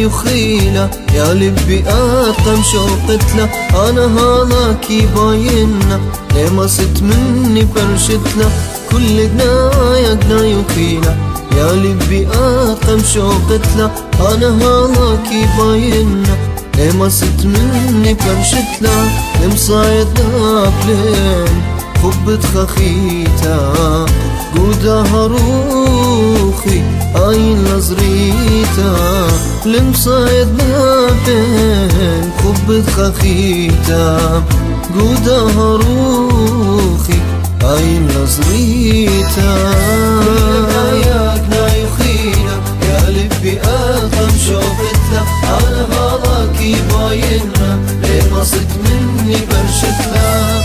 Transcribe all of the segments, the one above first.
يخيله يا لبي أطم شوقتله أنا هذاك باينه ليه ما ست مني برشتله كل قنايا قناي يخيله يا لبي أطم شوقتله أنا هذاك باينه ليه ما ست مني برشتله المصايد بلين خبت خخيته قودها روخي عين نظريته المصايد بين خبت خخيته قودها روخي عين نظريته يا قناي يخيله يا لبي أطم شوقتله أنا هذاك باينه ليه ما صد مني برشتله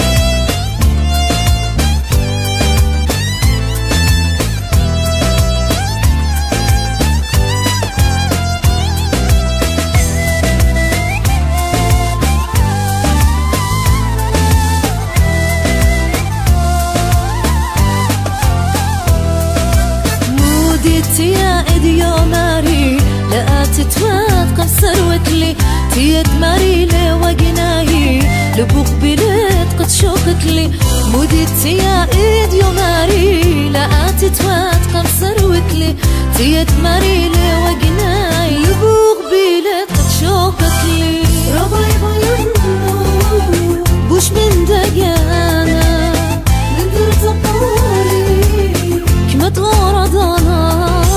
يا إديو ماري لا تتوقف سروتلي تيد ماري لوقناهي لبوق بلد قد شوقتلي موديت يا إديو ماري لا تتوقف سروتلي تيد ماري لوقناهي لبوق بلد قد شوقتلي رباي باينو بوش من دقانا نندر تقالي كما تغرد انا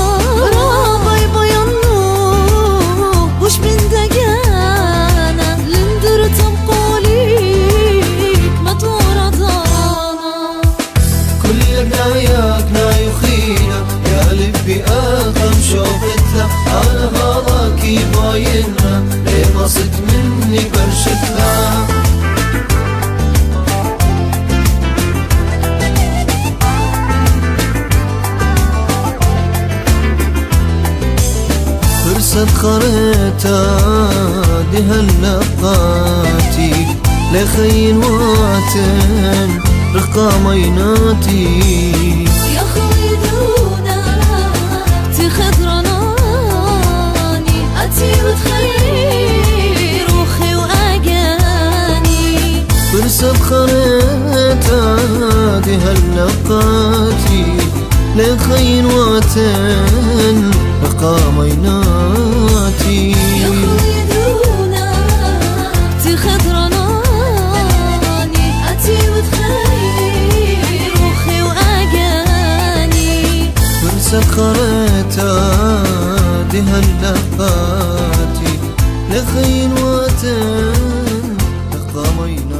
أنا هذاك باينه ليه ما صد مني برشتله فرصة خريتها دي هالنقاتي لخين واتن رقاميناتي يا خليدونا تخضرنا وتخلي روحي وأجاني فرصة خريتها دي هالنقاتي لخين واتن رقاميناتي يا خليدونا تخضرناني أتي وتخلي روحي وأجاني فرصة خريتها دي هالنقاتي لخين واتن رقاميناتي